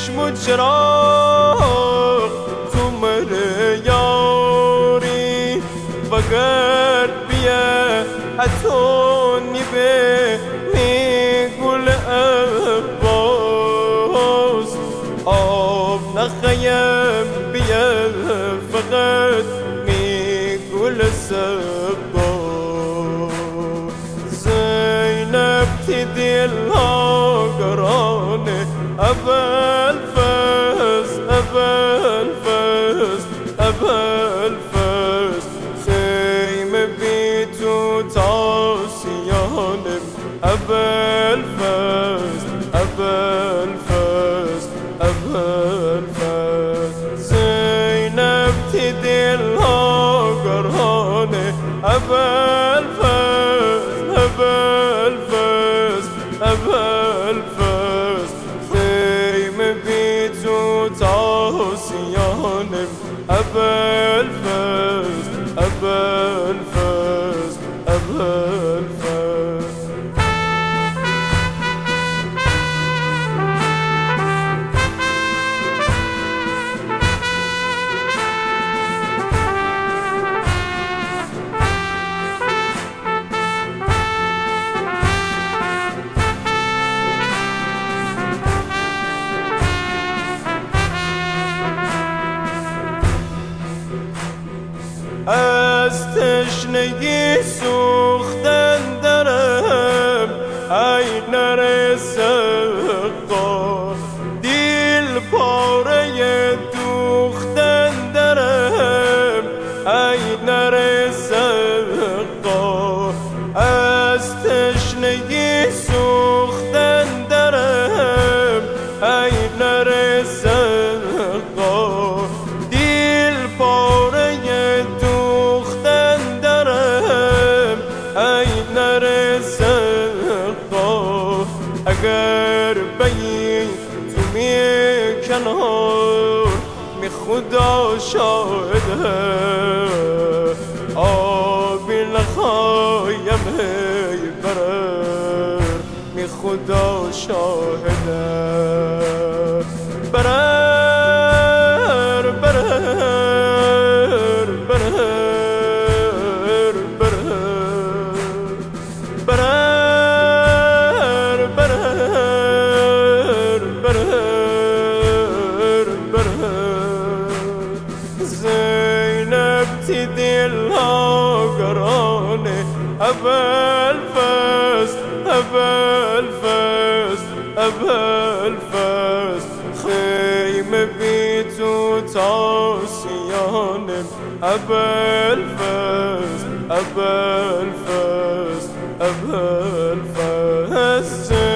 چشم و چراغ تو مهر یاری وگر بیه حتونی به میگل عباس آب نخیم بیه فقط میگل سباس زینب تی دلها گرانه اول فز اول فز اول فز خیمه بی تو تاسیانم اول فز اول فز اول فز زینب تی دلها گرانه اول فز اول فز اول فز خیمه بی تو تاسیانم اول فز اول فز اول فز از تشنگی سوختن درم ای نرسه قا دل پاره دوختن درم ای نرسه قا از تشنگی سوختن درم ای نرسه قا دل پاره اگر بی تو می کنار می خدا شاهده آبی نخوایم هی برر می خدا شاهده برر برر برر برر زینب تی دلها گرانه اول فز اول فز اول فز خیمه بی تو تاسیانم اول فز اول فز اول فز